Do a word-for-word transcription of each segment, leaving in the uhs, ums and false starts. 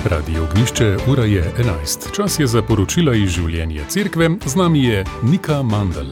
Radio Ognjišče, ura je enajst. Čas je za poročila iz življenja cerkve. Z nami je Nika Mandl.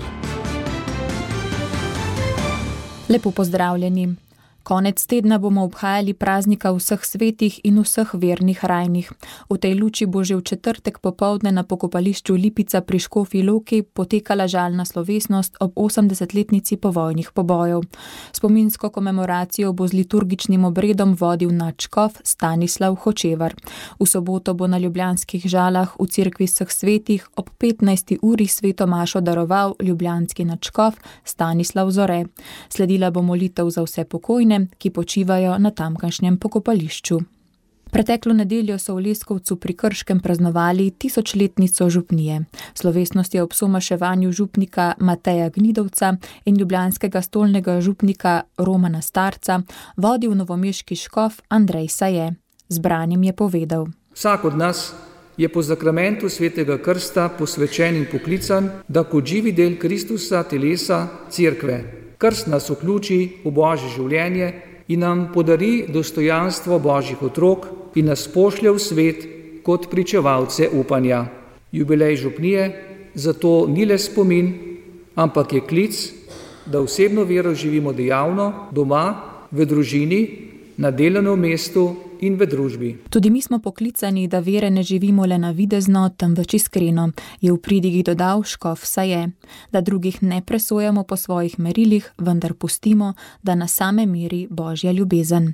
Lepo pozdravljeni. Konec tedna bomo obhajali praznika vseh svetih in vseh vernih rajnih. V tej luči bo že v četrtek popoldne na pokopališču Lipica pri Škofji Loki potekala žalna slovesnost ob osemdesetletnici povojnih pobojev. Spominsko komemoracijo bo z liturgičnim obredom vodil nadškof Stanislav Hočevar. V soboto bo na ljubljanskih Žalah v cerkvi vseh svetih ob petnajsti uri sveto mašo daroval ljubljanski nadškof Stanislav Zore. Sledila bo molitev za vse pokojne, ki počivajo na tamkajšnjem pokopališču. Preteklo nedeljo so v Leskovcu pri Krškem praznovali tisočletnico župnije. Slovesnost je ob somaševanju župnika Mateja Gnidovca in ljubljanskega stolnega župnika Romana Starca vodil novomeški škof Andrej Saje. Zbranim je povedal: Vsak od nas je po zakramentu svetega krsta posvečen in poklican, da kot živi del Kristusa, telesa, cerkve. Krst nas vključi v Božje življenje in nam podari dostojanstvo Božjih otrok in nas pošlje v svet kot pričevalce upanja. Jubilej župnije zato ni le spomin, ampak je klic, da osebno vero živimo dejavno, doma, v družini, na delovnem mestu in v družbi. Tudi mi smo poklicani, da vere ne živimo le navidezno, temveč iskreno, je v pridigi dodal škof Saje, da drugih ne presojamo po svojih merilih, vendar pustimo, da nas same meri Božja ljubezen.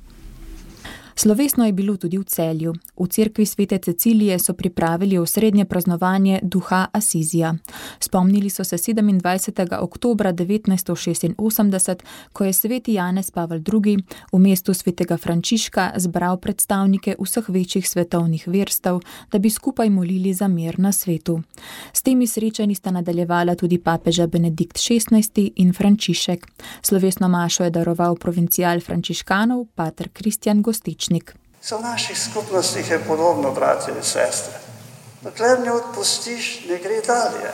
Slovesno je bilo tudi v Celju. V cerkvi svete Cecilije so pripravili osrednje praznovanje duha Asizija. Spomnili so se sedemindvajsetega oktobra devetnajststo šestinosemdeset, ko je sveti Janez Pavel drugi v mestu svetega Frančiška zbral predstavnike vseh večjih svetovnih verstev, da bi skupaj molili za mir na svetu. S temi srečanji sta nadaljevala tudi papeža Benedikt šestnajsti in Frančišek. Slovesno mašo je daroval provincial frančiškanov, pater Kristjan Gostič. So v naših skupnostih je podobno, bratje in sestre. Dokler ne odpustiš, ne gre dalje.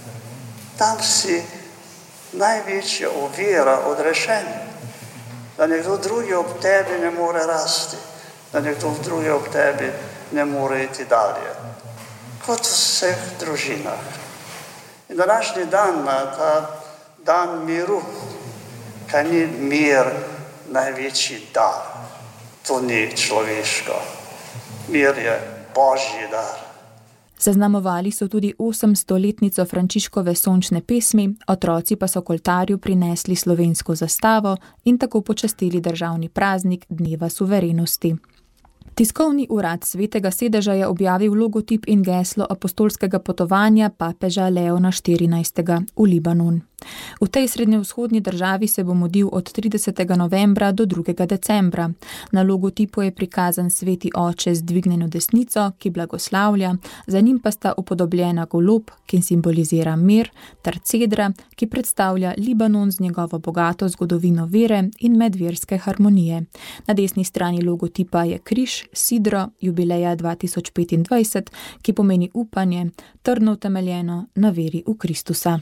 Tam si največja ovira odrešenja. Da nekdo drugi ob tebi ne more rasti, da nekdo drugi ob tebi ne more iti dalje. Kot v vseh družinah. In današnji dan, ta dan miru, kaj ni mir največji dar. To ni človeško. Mir je Božji dar. Zaznamovali so tudi osemstoletnico Frančiškove sončne pesmi, otroci pa so k oltarju prinesli slovensko zastavo in tako počastili državni praznik Dneva suverenosti. Tiskovni urad Svetega sedeža je objavil logotip in geslo apostolskega potovanja papeža Leona štirinajstega v Libanon. V tej srednjevzhodni državi se bo mudil od tridesetega novembra do drugega decembra. Na logotipu je prikazan sveti oče z dvignjeno desnico, ki blagoslavlja, za njim pa sta upodobljena golob, ki simbolizira mir, ter cedra, ki predstavlja Libanon z njegovo bogato zgodovino vere in medverske harmonije. Na desni strani logotipa je križ, sidro, jubileja dva tisoč petindvajset, ki pomeni upanje, trdno utemeljeno na veri v Kristusa.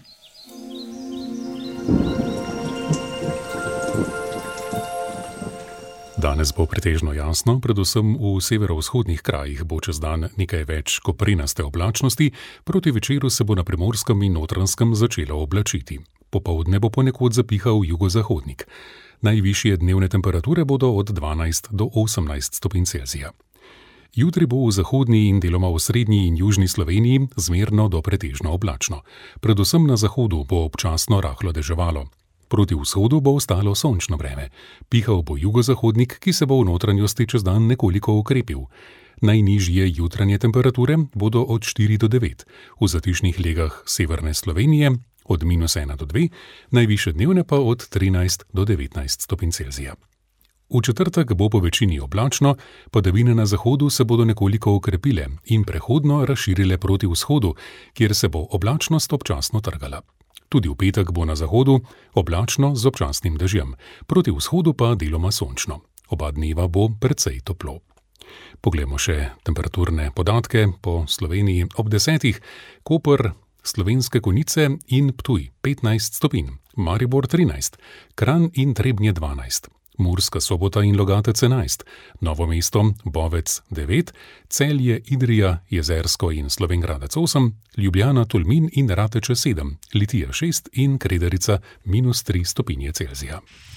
Danes bo pretežno jasno, predvsem v severovzhodnih krajih bo čez dan nekaj več koprenaste oblačnosti, proti večeru se bo na Primorskem in Notranjskem začelo oblačiti. Popoldne bo ponekod zapihal jugozahodnik. Najvišje dnevne temperature bodo od dvanajst do osemnajst stopinj Celzija. Jutri bo v zahodni in deloma v srednji in južni Sloveniji zmerno do pretežno oblačno. Predvsem na zahodu bo občasno rahlo deževalo. Proti vzhodu bo ostalo sončno vreme. Pihal bo jugozahodnik, ki se bo v notranjosti čez dan nekoliko okrepil. Najnižje jutranje temperature bodo od štiri do devet, v zatišnih legah severne Slovenije od minus ena do dve, najvišje dnevne pa od trinajst do devetnajst stopinj Celzija. V četrtek bo po večini oblačno, padavine na zahodu se bodo nekoliko okrepile in prehodno razširile proti vzhodu, kjer se bo oblačnost občasno trgala. Tudi v petek bo na zahodu oblačno z občasnim dežjem, proti vzhodu pa deloma sončno. Oba dneva bo precej toplo. Poglejmo še temperaturne podatke po Sloveniji ob desetih. Koper, Slovenske Konjice in Ptuj petnajst stopinj, Maribor trinajst, Kranj in Trebnje dvanajst, Murska Sobota in Logatec enajst, Novo mesto, Bovec devet, Celje, Idrija, Jezersko in Slovenj Gradec osem, Ljubljana, Tolmin in Rateče sedem, Litija šest in Kredarica minus tri stopinje Celzija.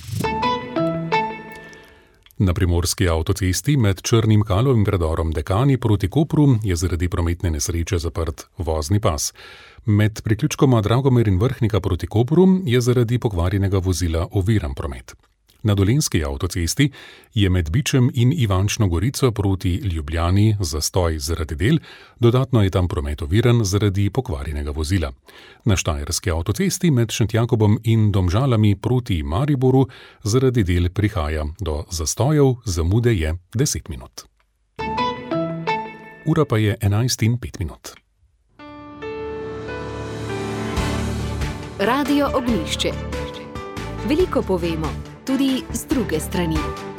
Na primorski avtocesti med Črnim Kalovim predorom Dekani proti Kopru je zaradi prometne nesreče zaprt vozni pas. Med priključkoma Dragomer in Vrhnika proti Kopru je zaradi pokvarjenega vozila oviran promet. Na Dolenjski avtocesti je med Bičem in Ivančno Gorico proti Ljubljani zastoj zaradi del, dodatno je tam promet oviran zaradi pokvarjenega vozila. Na Štajerski avtocesti med Šentjakobom in Domžalami proti Mariboru zaradi del prihaja do zastojev, zamude je deset minut. Ura pa je enajst in pet minut. Radio Ognjišče. Veliko povemo, tudi z druge strani.